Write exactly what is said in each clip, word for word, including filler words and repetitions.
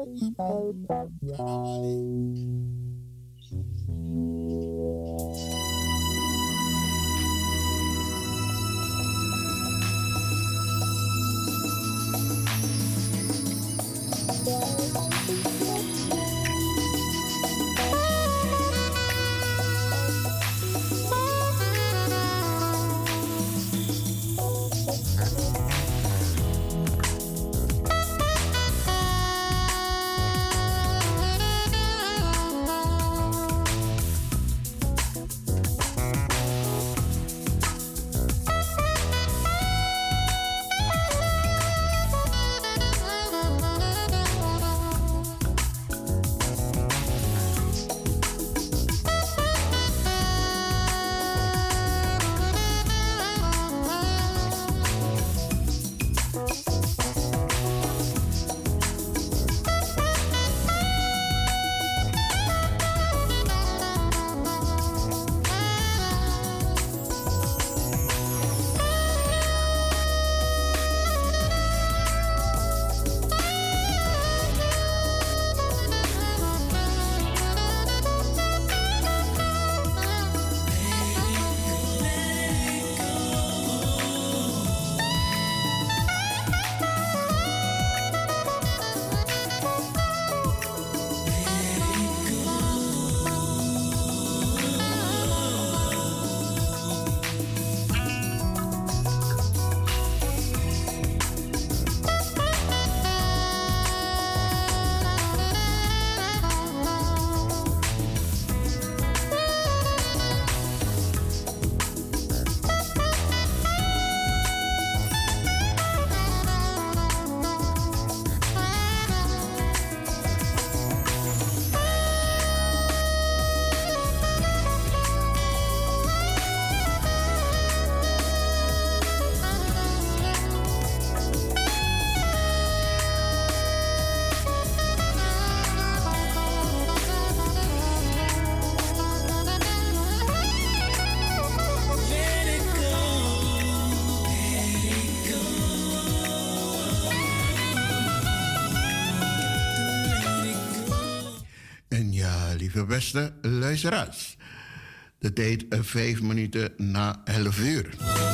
Lieve beste luisteraars, de tijd vijf minuten na elf uur.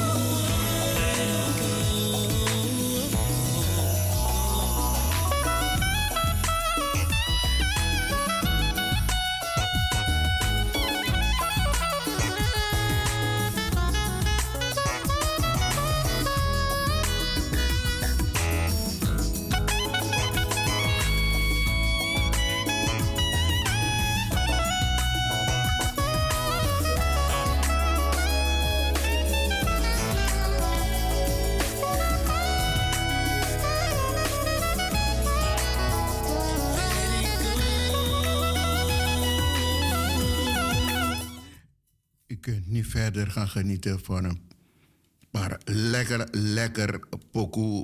Verder gaan genieten van een paar lekker, lekker pokoe.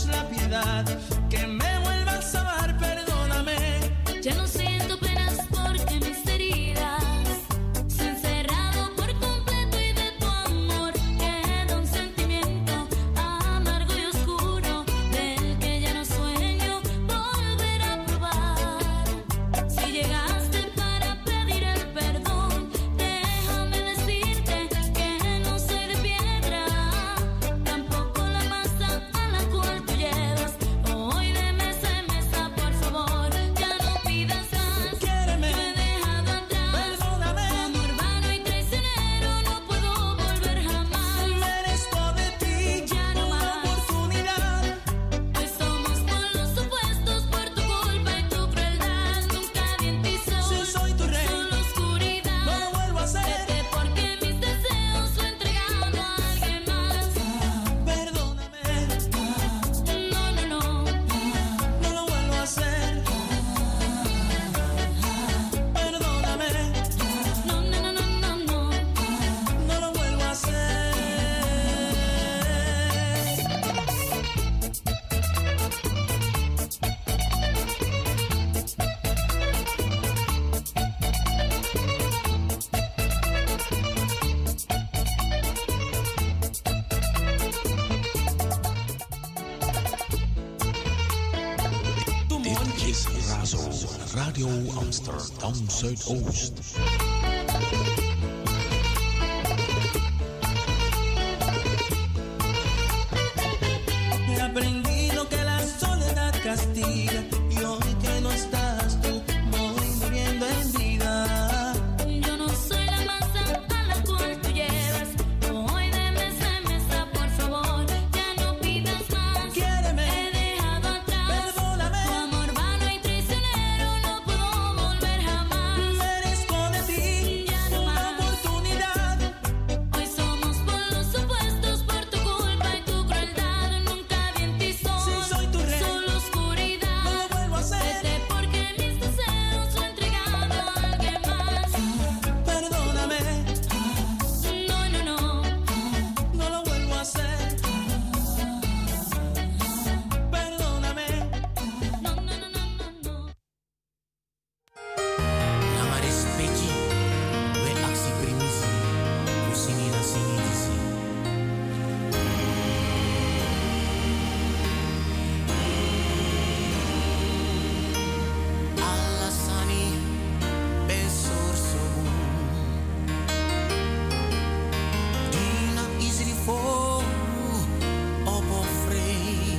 Ya no siento penas por Radio Amsterdam Zuidoost. He aprendido que la soledad castiga y hoy que no estás tú voy muriendo en vida. Yo no soy la masa a la cual tú llevas. Hoy de mesa en mesa, por favor, ya no pidas más. Quiéreme, he dejado atrás perdóname. tu amor vano y traicionero, no puedo volver jamás. Merezco de ti Ya no una más. oportunidad. Hoy somos por los supuestos, por tu culpa y tu crueldad. Nunca vi en ti sol, Si soy tu rey, solo oscuridad. no lo vuelvo a hacer. Vete porque mis deseos lo he entregado a alguien más. Perdóname, No, no, no, no lo vuelvo a hacer. Perdóname. no, no, no, no, no, no. Nama respecti, we aksi primisi, kusini na sini disi. Alasani, besor sobu. Dina isri foru, opo frei.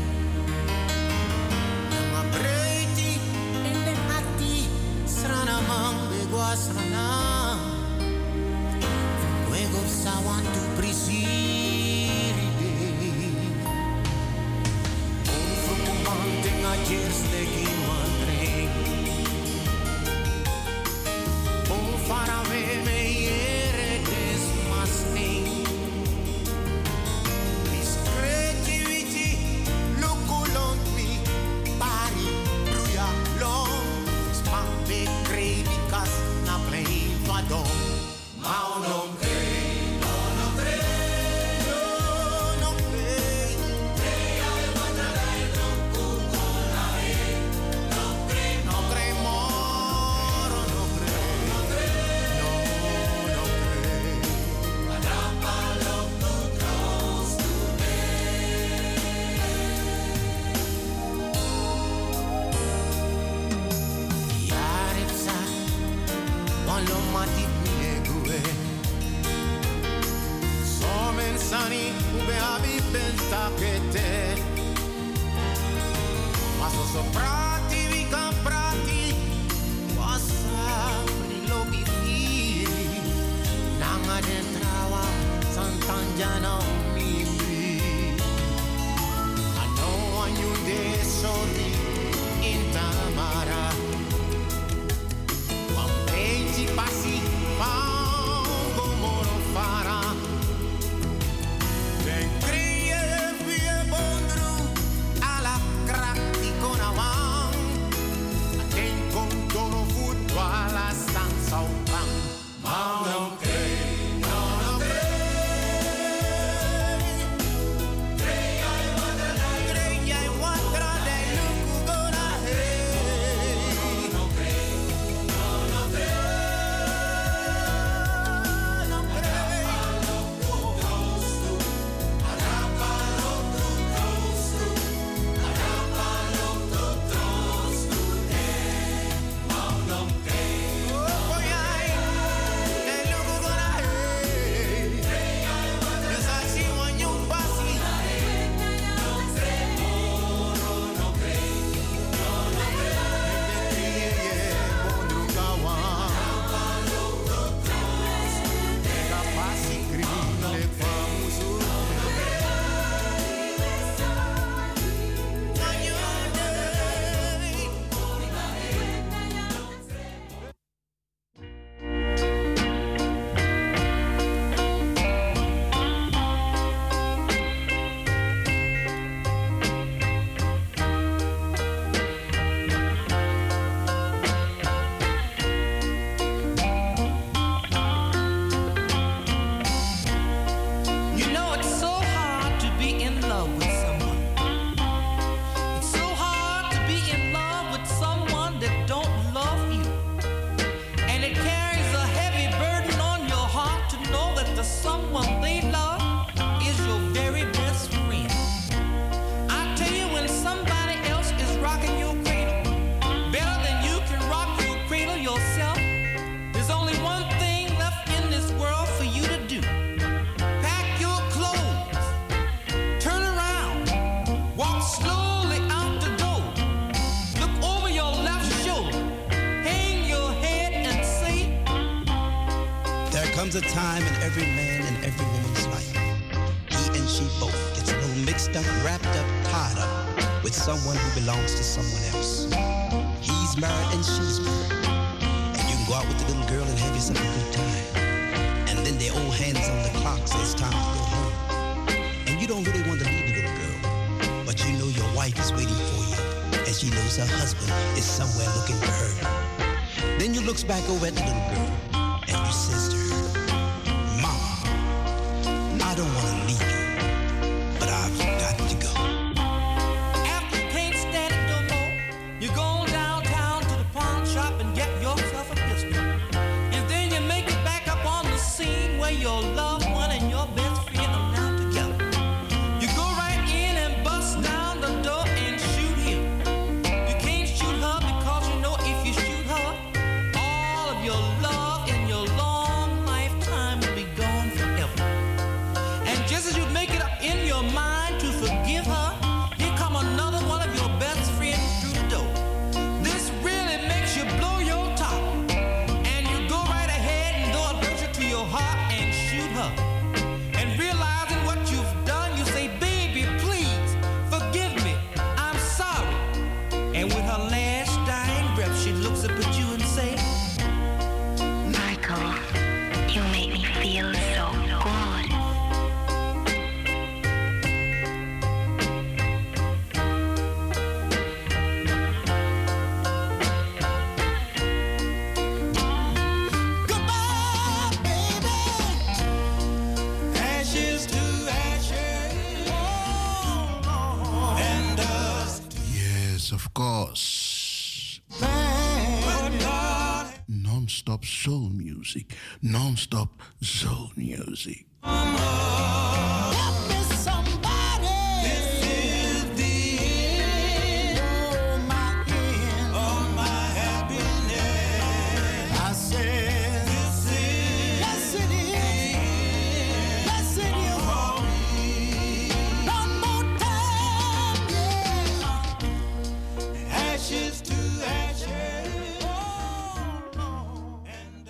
Nama breiti, ende hati, srana mambe gua srana. Luego sawan tu prisiride. Un fruto manten ayer steki mantreng. Un farave me yere des masning. Mis creativity, lukulont mi, pari, bruya, long. Spambe kredikas na play vadom. Mau non crei, no no crei, no no crei. Crei al mandarai non cucolai, no crei, no crei moro, no crei, no crei, no no crei. Atrappalo tu cross to me. Yarepsa, wallo matit milegue. Somen sani ube abi pentakete. Ma so soprati vi comprati. Wasa pri lobi firi. Nanga dentrawa santanjana mimpi. Ano anyunde sorri intamara. Pampeti passi, pango moro farà. Ben crie vie bondru alla cratti con avan. A te incontono futto alla stanza un pan. Ma non crei, no non crei, comes a time in every man and every woman's life. He and she both gets a little mixed up, wrapped up, tied up with someone who belongs to someone else. He's married and she's married. And you can go out with the little girl and have yourself a good time. And then the old hands on the clock say it's time to go home. And you don't really want to leave the little girl, but you know your wife is waiting for you, and she knows her husband is somewhere looking for her. Then you looks back over at the little girl, and you says to her, Mama, I don't want to leave you, but I've got to go. After you can't stand it no more, you go downtown to the pawn shop and get yourself a pistol. And then you make it back up on the scene where your loved one and your best friend are now together. You go right in and bust down the door and shoot him. You can't shoot her because you know if you shoot her, all of your love and your long lifetime will be gone forever. And just as you make it up in your mind to forgive her, here come another one of your best friends through the door. This really makes you blow your top. And you go right ahead and throw a virtue to your heart and shoot her. And realizing what you've done, you say, baby, please, forgive me. I'm sorry. And with her last dying breath, she looks up at you and say, Michael, you make me feel so good. goodbye, baby. Ashes to ashes. Oh, and dust. Yes, of course. Non-stop soul music. Non-stop soul music. Help me, somebody. This is the end. Oh, my end. Oh, my happiness. I said, this is. Yes, it is. Yes, it is. For me. One more time, yeah. Ashes to ashes. Oh, no. And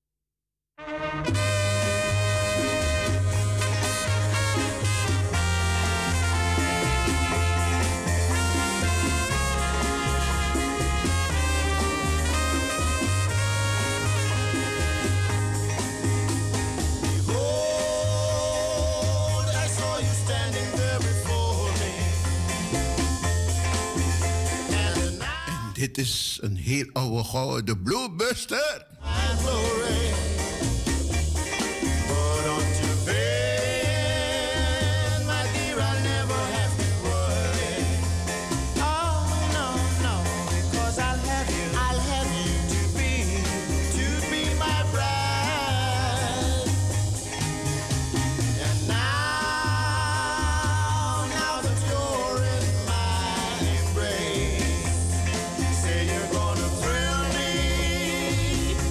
behold, I saw you standing there before me. And now En dit is een heel oude gouden, de Bluebuster. my glory. But unto then, my dear, I'll never have to worry. Oh, no, no, because I'll have you. I'll have you to be, to be my bride. And now, now that you're in my embrace, say you're gonna thrill me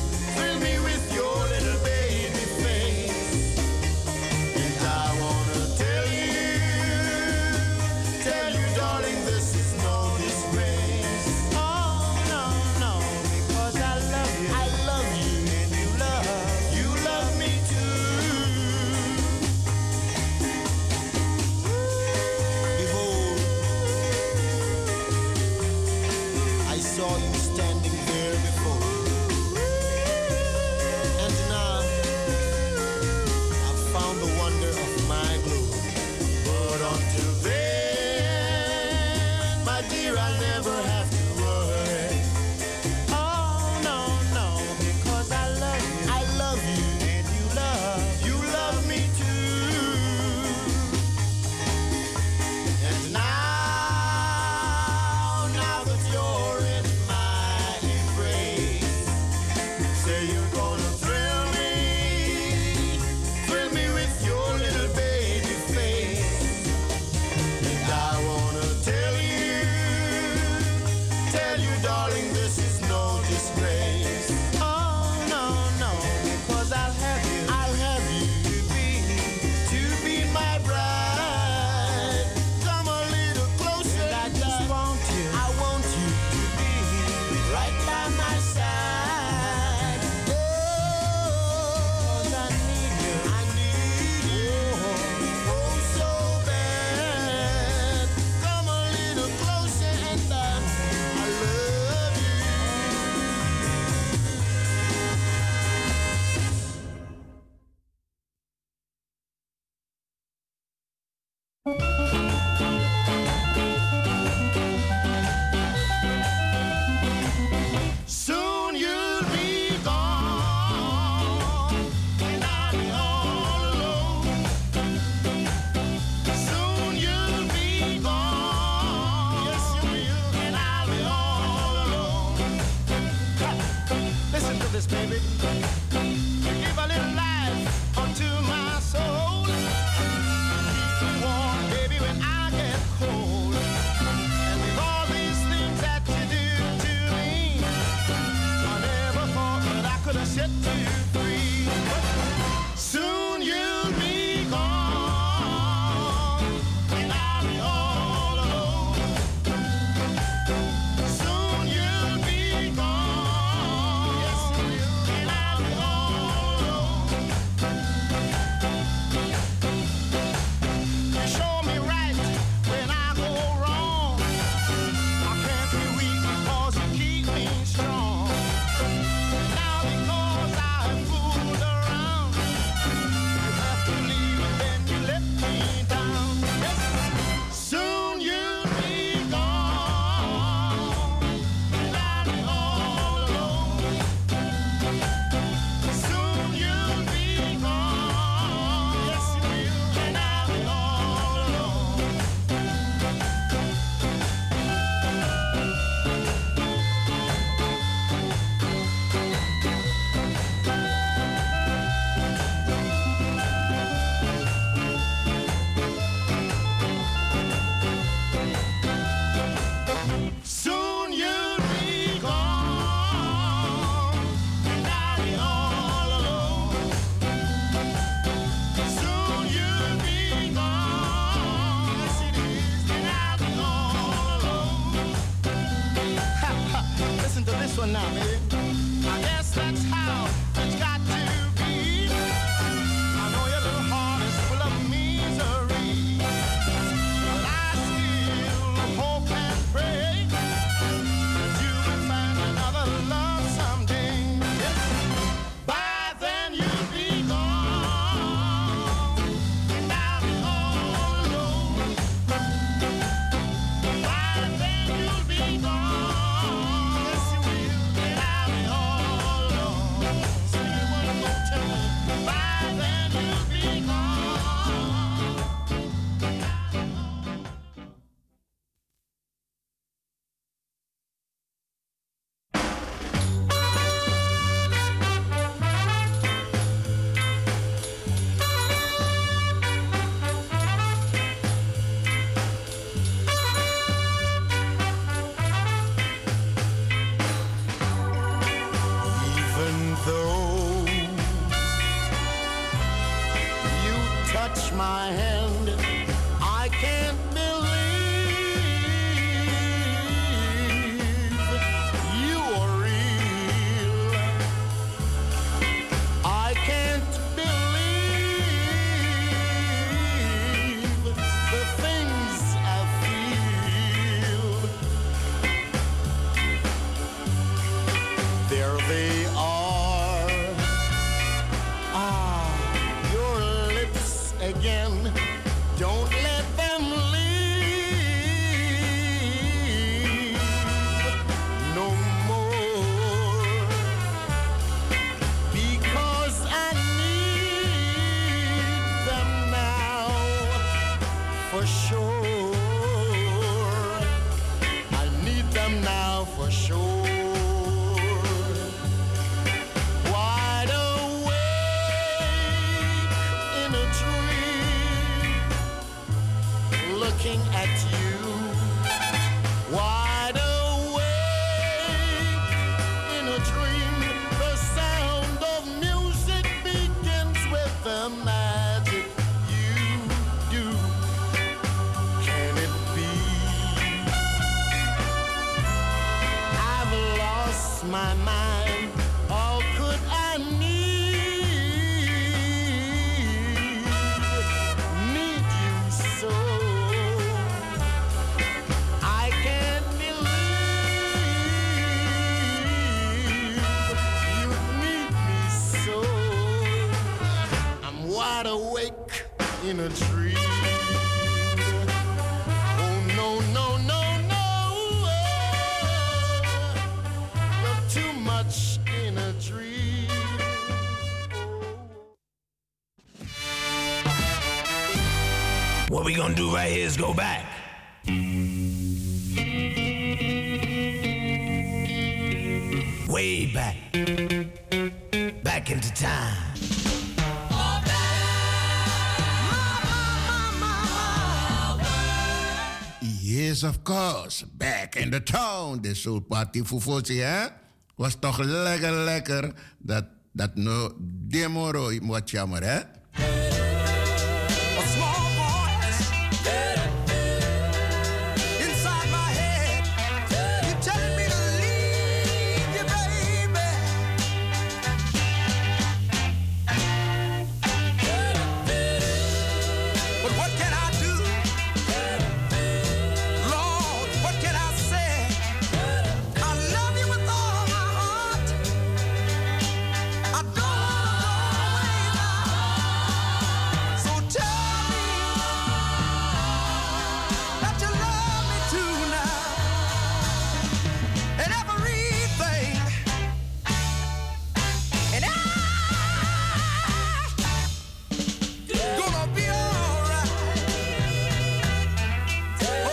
What we gonna do right here is go back. Way back. Back into time. Yes, of course. Back in the town. De Soul Party Fufosi, hè? Was toch lekker, lekker. Dat Dat no demoro wat jammer, hè? A small voice inside my head, you telling me to leave you, baby. But what can I do? Lord, what can I say? I love you with all my heart. I don't wanna go away now. So tell me that you love me too now. And everything. And I gonna be alright. Oh.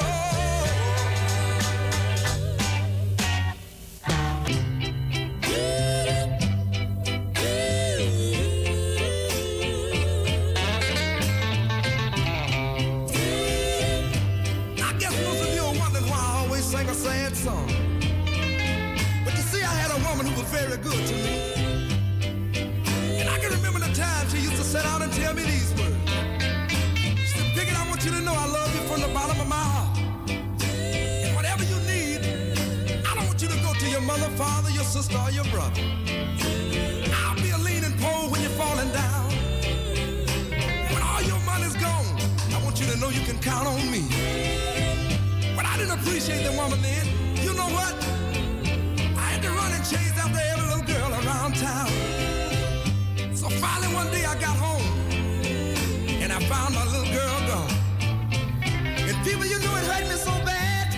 I guess most of you are wondering why I always sing a sad song. But you see, I had a woman who was very good to me. And I can remember the time she used to sit down and tell me these words. She said, Pickett, I want you to know I love you from the bottom of my heart. And whatever you need, I don't want you to go to your mother, father, your sister, or your brother. I'll be a leaning pole when you're falling down. When all your money's gone, I want you to know you can count on me. But I didn't appreciate the woman then. You know what? I had to run and chase after every little girl around town. So finally one day I got home and I found my little girl gone. And people, you know it hurt me so bad.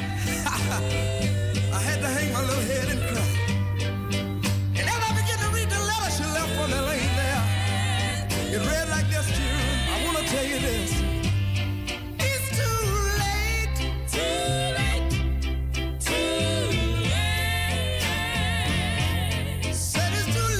I had to hang my little head and cry. And as I began to read the letter she left for me laying there, it read like this, children. I want to tell you this. It's too late. Too late. Too late. Said it's too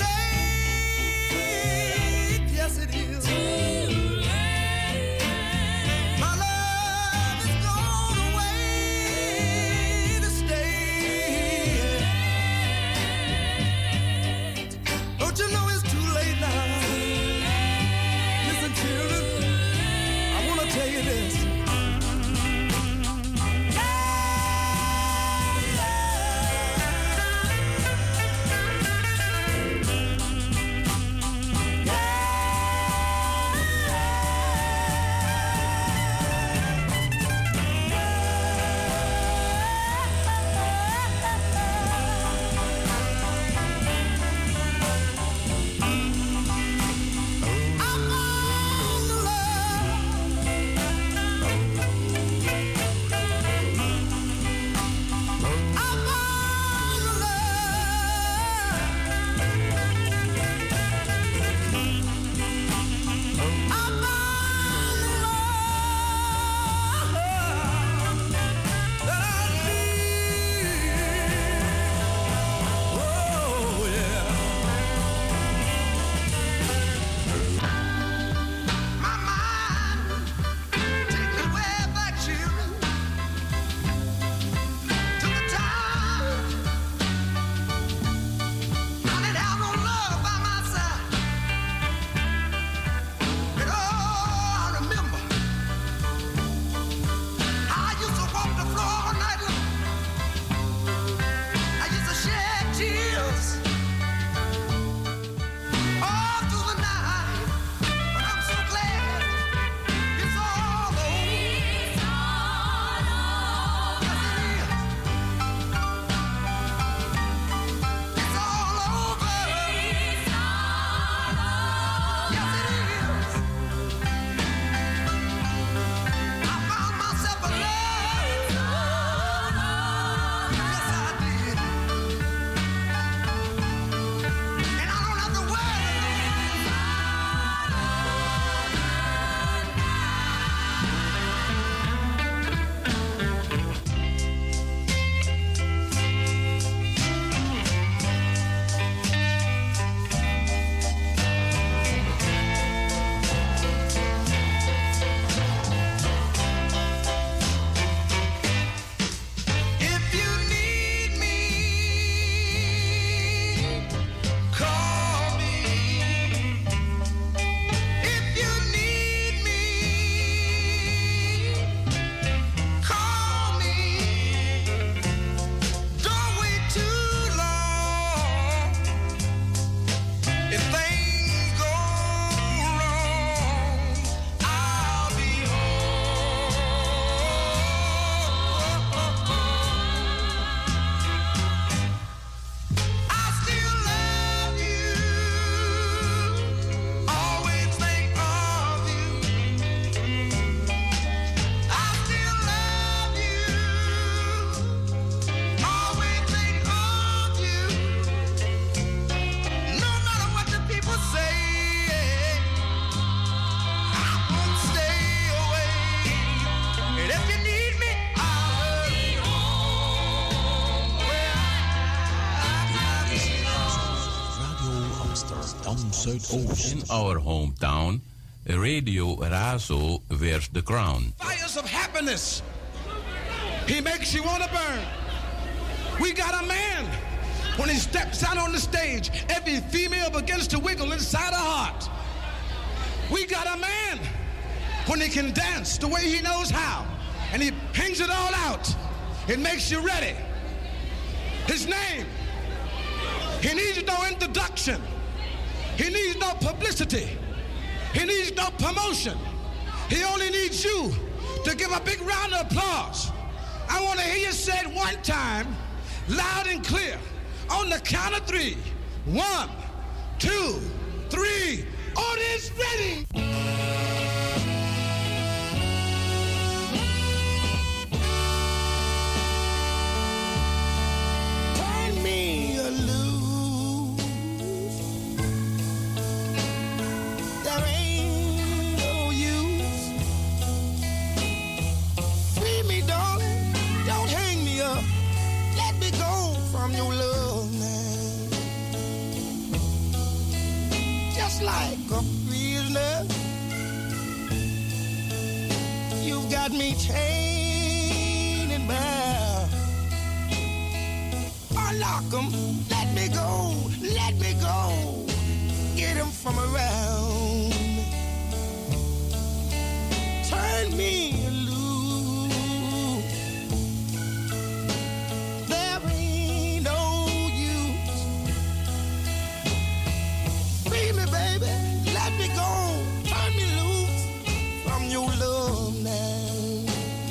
late. Yes, it is. Too late. My love is gone away to stay. Don't you know it's too late now? Listen, children, I Zuidoost. In our hometown, Radio Razo wears the crown. Fires of happiness. He makes you want to burn. We got a man. When he steps out on the stage, every female begins to wiggle inside her heart. We got a man. When he can dance the way he knows how, and he hangs it all out, it makes you ready. His name, he needs no introduction. He needs no publicity. He needs no promotion. He only needs you to give a big round of applause. I want to hear you say it one time, loud and clear. On the count of three. One, two, three. Audience ready. Turn me loose. There ain't no use. Free me, darling. Don't hang me up. Let me go from your love now. Just like a prisoner, you've got me chained and bound. Unlock 'em, let me go, let me go. Get 'em from around. Turn me loose. There ain't no use. Free me, baby, let me go. Turn me loose from your love now.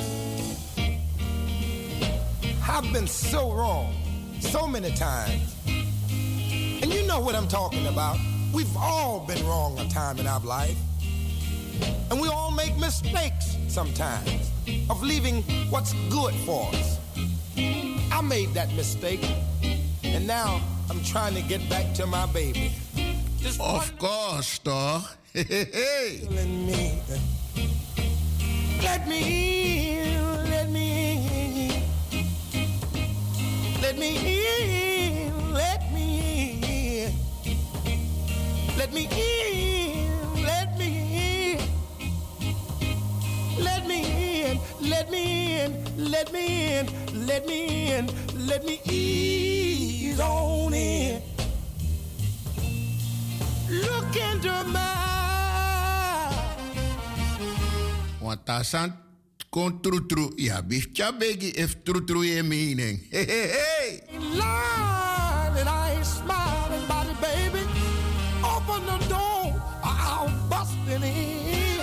I've been so wrong so many times. And you know what I'm talking about. We've all been wrong a time in our life. And we all make mistakes sometimes of leaving what's good for us. I made that mistake, and now I'm trying to get back to my baby. Just of course, toch? Hey, me. Let me in, let me in. Let me in, let me in. Let me in, let me in. Let me in, let me in, let me in, let me in, let me ease on in. Look into my want tasan kon tru tru. Ja, bifcha begi if tru tru je meaning. Hey, hey, hey. line and I ain't smiling about it, baby. Open the door, I'll bust it in.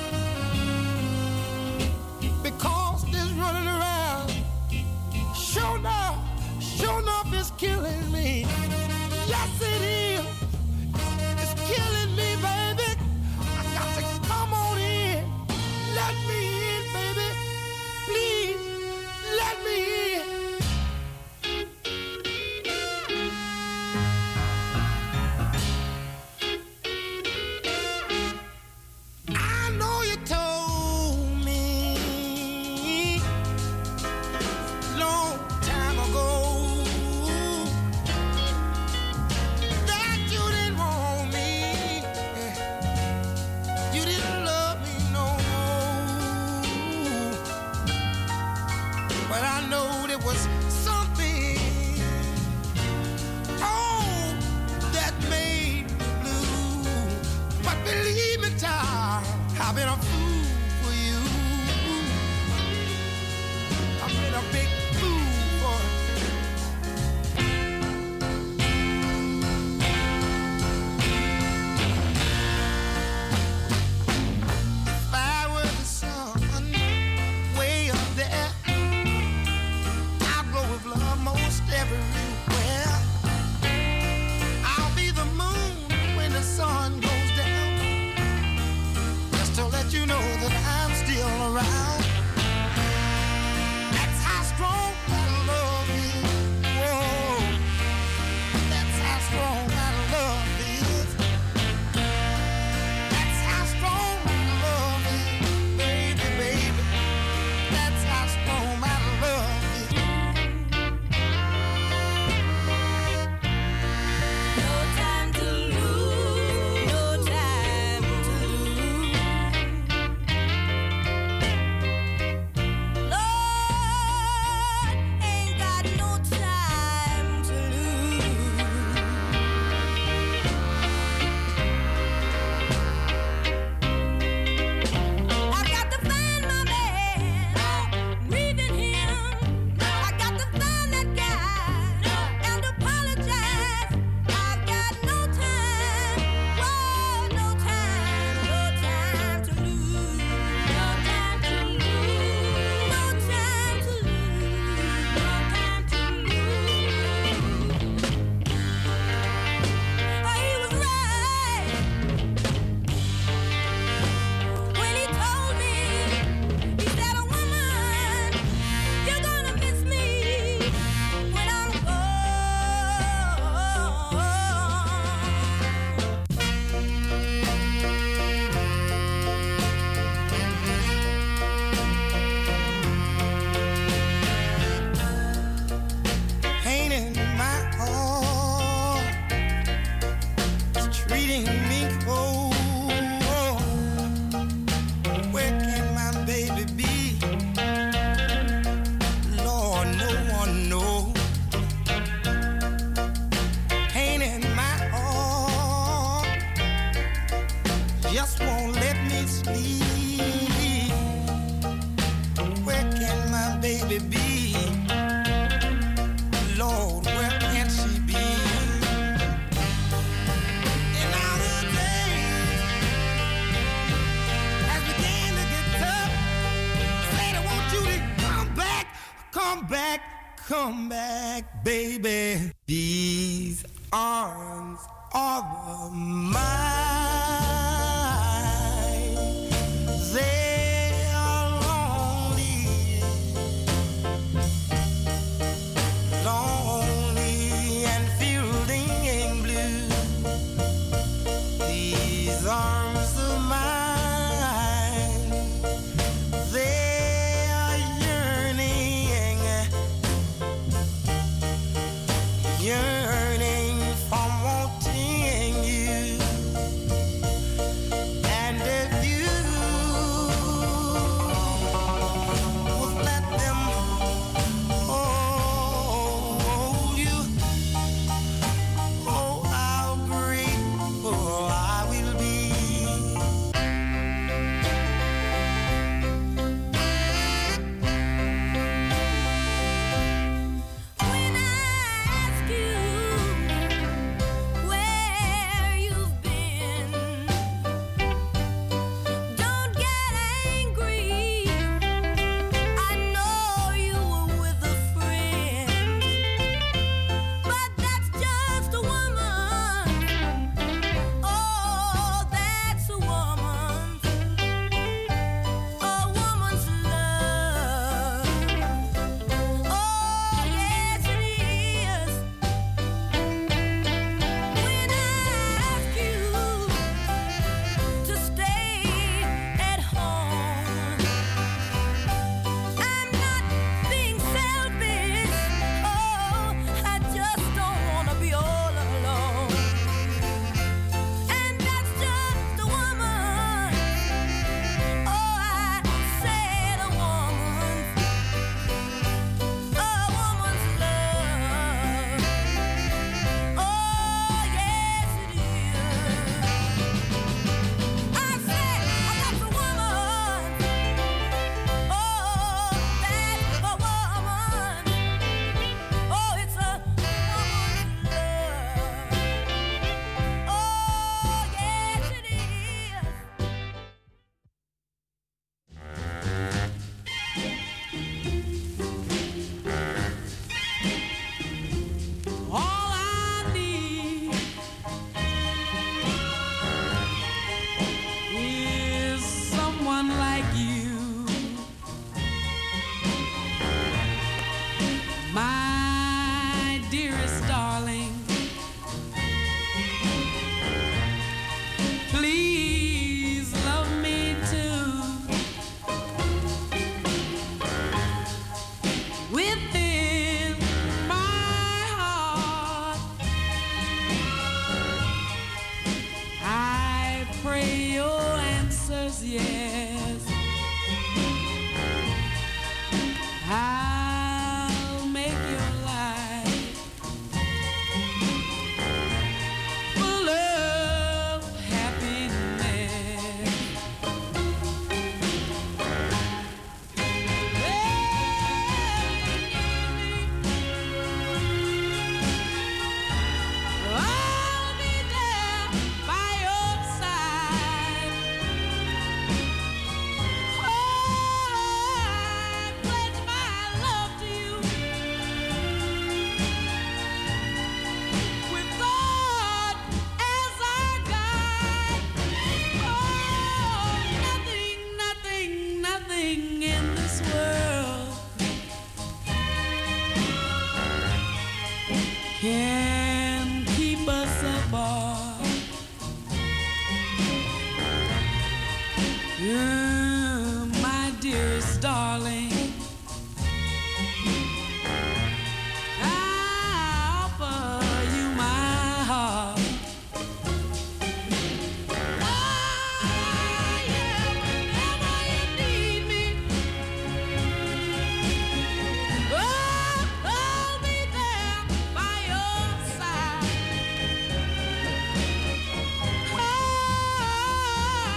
Because this running around, sure enough, sure enough, it's killing me. Yes, it is. It's killing me, baby. I got to come on in. Let me in, baby. Please, let me in. I know you told me long time ago that you didn't want me, you didn't love me no more. But I know there was something, oh, that made me blue. But believe me, child, I've been a fool for you. I've been a big fool for you. If I were the sun way up there, I'll glow with love most everywhere. I'll be the moon when the sun goes down, just to let you know just won't let me sleep. Where can my baby be? Lord, where can she be? And now the days has began to get tough. Said I want you to come back, come back, come back, baby. These arms are mine. They are lonely, lonely and fielding blue. These arms of mine, they are yearning, yearning from wanting you. And if you would let them hold you, oh, how grateful I will be. When I ask you where you've been, don't get angry. I know you were with a friend, but that's just a woman. Oh, that's a woman, a woman's love. Oh, yes it is. When I ask you to stay at home, I'm not being selfish. Oh, I just don't want to be all alone. And that's just a woman. Oh, I said a woman's, a woman's love. Oh, yes it is. I said that's a woman. Oh, that's a woman. Oh, it's a woman's love. Oh, yes it is. All I need is someone like you, my dearest darling. Please love me too. Within my heart, I pray your answer's yes. I'll make your life full of happiness. I'll be there by your side. Oh, I pledge my love to you. With God as our guide. Oh, nothing, nothing, nothing in this world can keep us apart. You, my dearest darling, I offer you my heart. Ah, yeah, whenever you need me, oh, I'll be there by your side. Oh,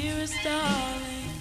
dearest darling.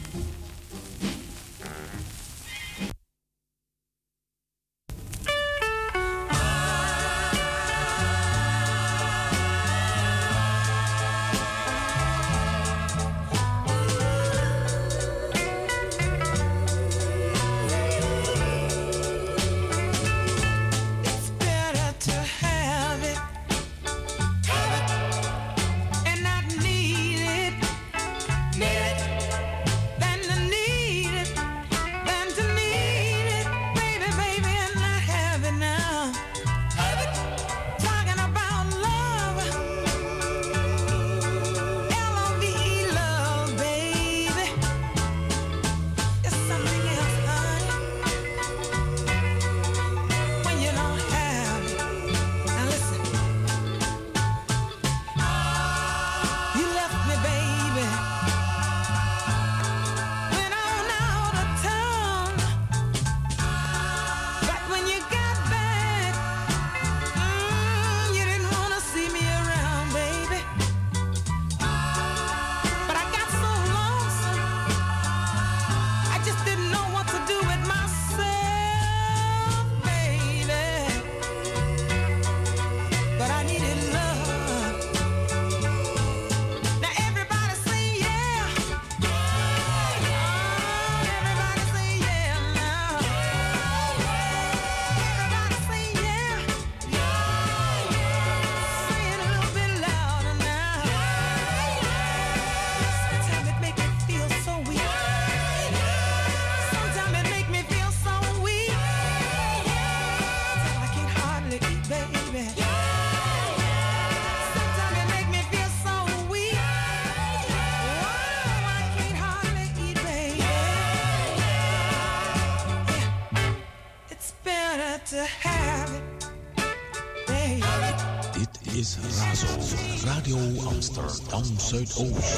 Radio Amsterdam Zuidoost.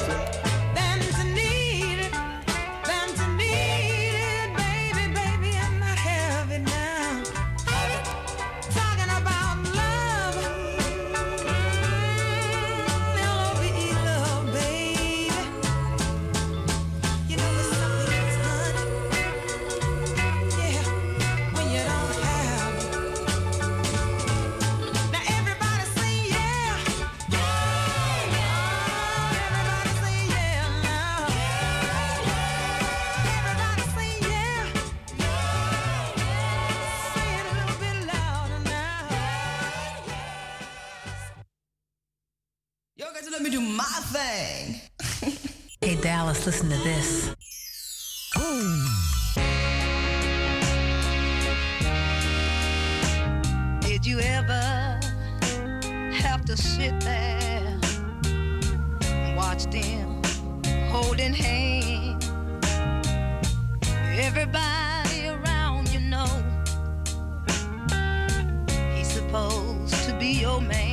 Dallas, listen to this. Did you ever have to sit there and watch them holding hands? Everybody around you know he's supposed to be your man.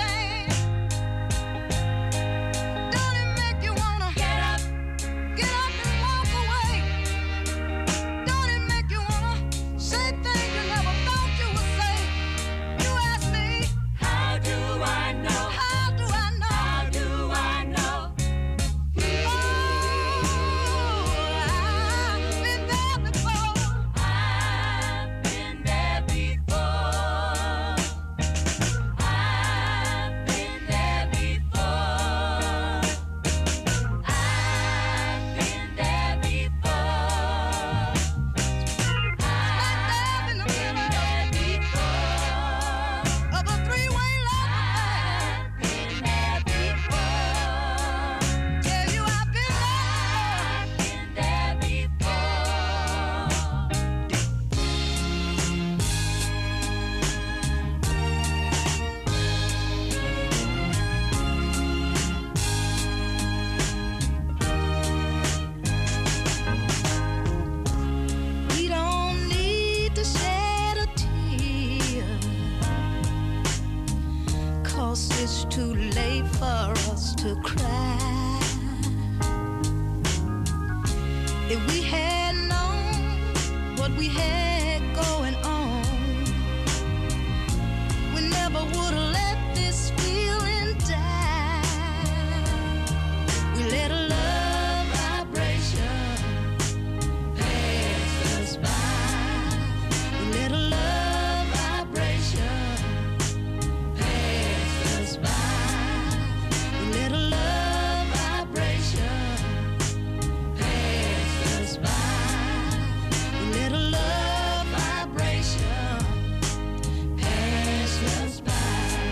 Get up, to cry. If we had known what we had going on, we never would have let this feeling die. We let a love vibration pass us by. We let a love vibration pass us by. We let a love vibration pass us by. We let a love vibration pass us by.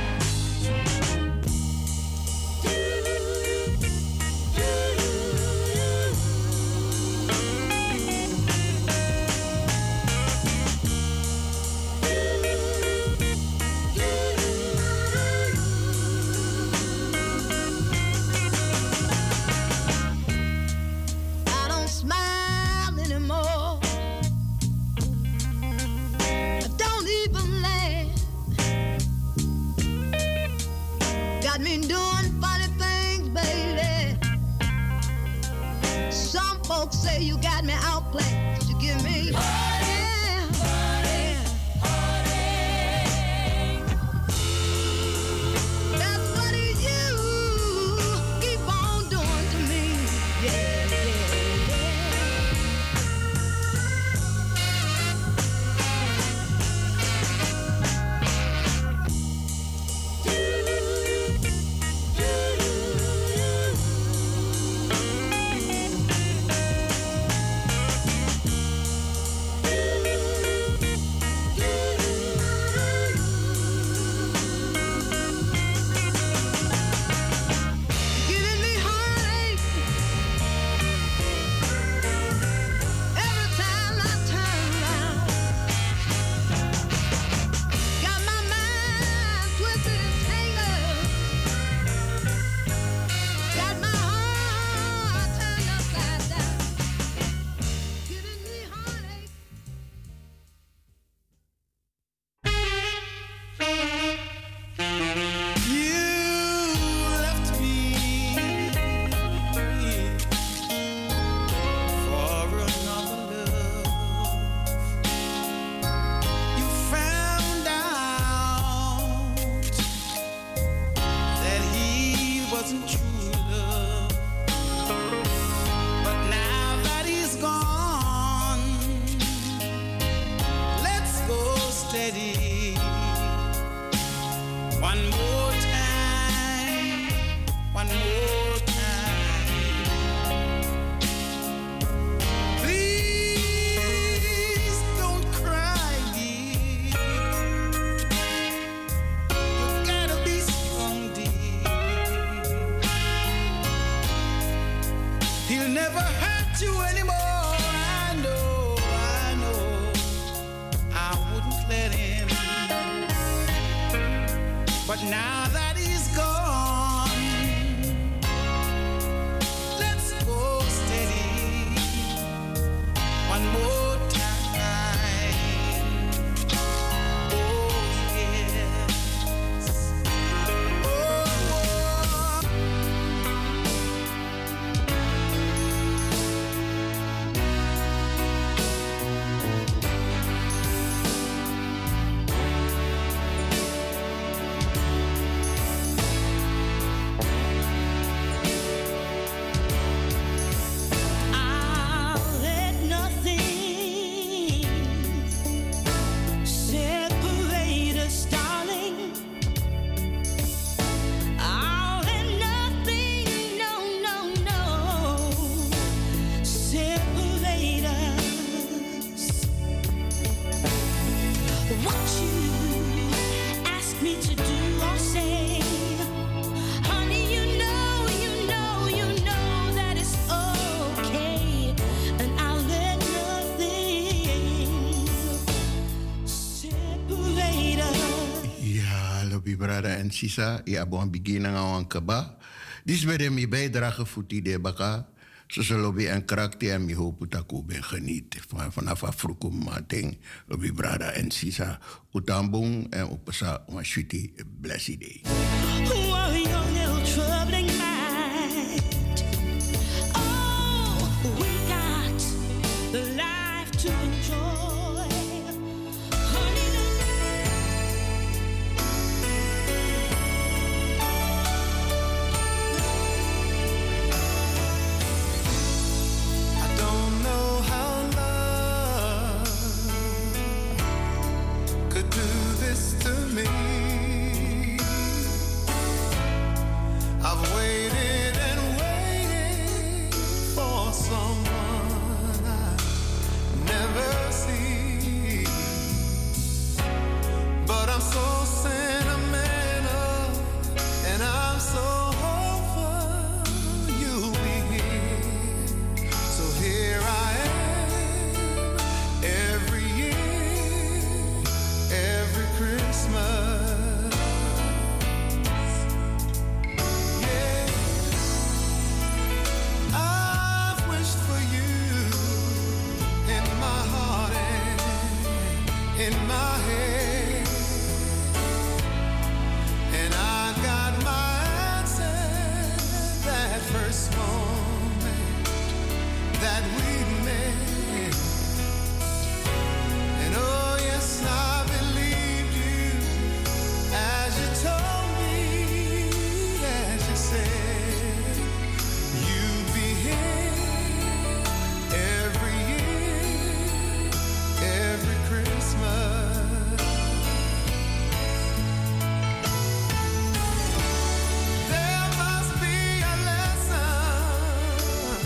I don't smile anymore. I don't even laugh. Got me doing funny things, baby. Some folks say you got me outclassed. You give me heartache, heartache, heartache. That's what you keep on doing to me. Yeah, yeah, yeah. Giving me heartache every time I turn around. Got my mind twisted and tangled. Got my heart turned upside down. Giving me heartache. You left me for another love. You found out that he wasn't true love. But now that he's gone, let's go steady. One more time, one more time. Please don't cry, dear. You gotta be strong, dear. He'll never hurt you anymore. I know, I know. I wouldn't let him. But now that he's gone, let's go steady. One more time. Oh, yes. Oh, I'll let nothing separate us, darling. I'll let nothing, no, no, no, separate us. What you ask me to do, I'll say. Honey, you know, you know, you know that it's okay. And I'll let nothing separate us. Ja, lobi brada en sisa, ja bon beginnen aan kaba. Dis bij mi bijdrage voor die de baka. Zo zullen lobi en karakter en mi hoop dat ik ben geniet van vanaf afroekum mating lobi brada en sisa utambung en opesa een shitty blessed day. Who are your little troubling mind? first moment that we met. And oh yes, I believed you as you told me, as you said, you'd be here every year, every Christmas. There must be a lesson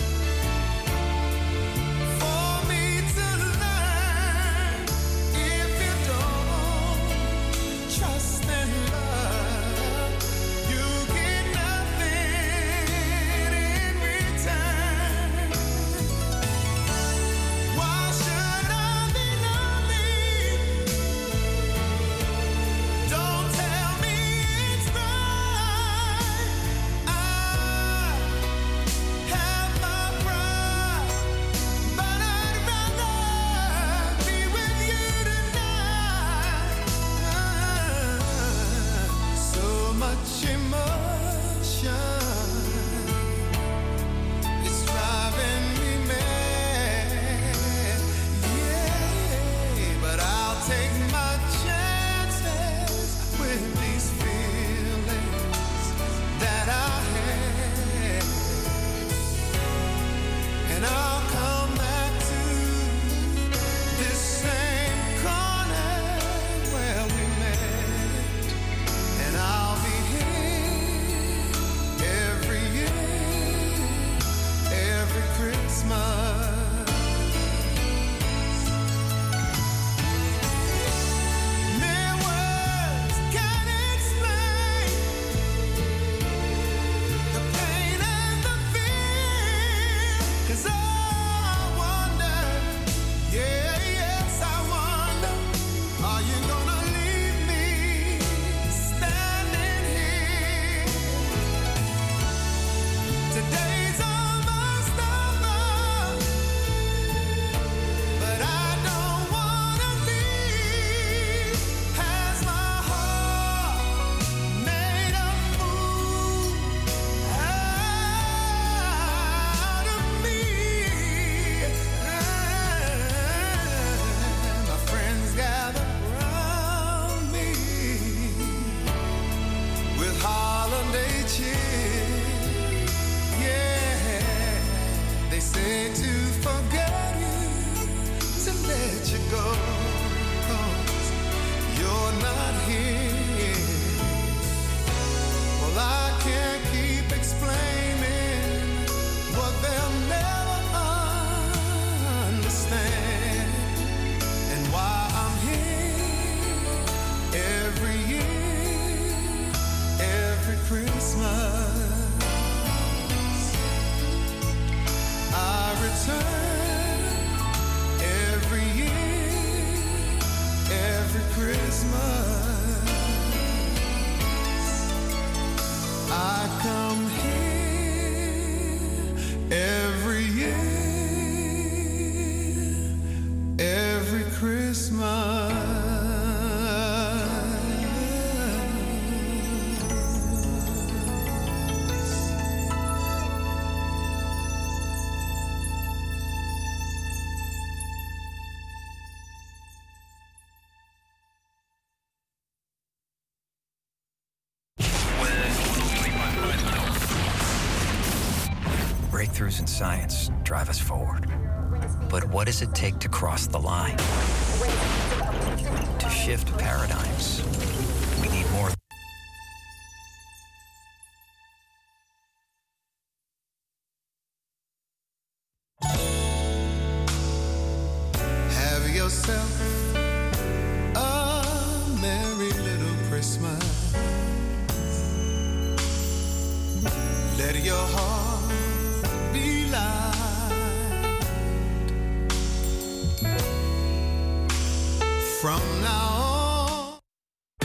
for me to learn. If you don't trust and love, you get nothing in return. Why should I be lonely? Don't tell me it's right. I have my pride, but I'd rather be with you tonight. So much emotion, it's driving me mad. Yeah, but I'll take my chances with these feelings that I have, and I'll come back to this same corner where we met, and I'll be here every year, every Christmas. Mere words can't explain the pain and the fear. 'Cause I wonder, yeah, yes, I wonder, are you gonna leave me standing here? Today's almost over, but I don't wanna leave. Has my heart made a fool out of me? My friends gather round me with holiday cheer. Yeah, they say to forget you, to let you go, 'cause you're not here. Well, I can't keep explaining what they'll never understand, and why I'm here every year, every Christmas. I return every year, every Christmas. I come here every year, every Christmas. Breakthroughs in science drive us forward. But what does it take to cross the line? To shift paradigms, we need more. Have yourself a merry little Christmas. Let your heart be light. From now on,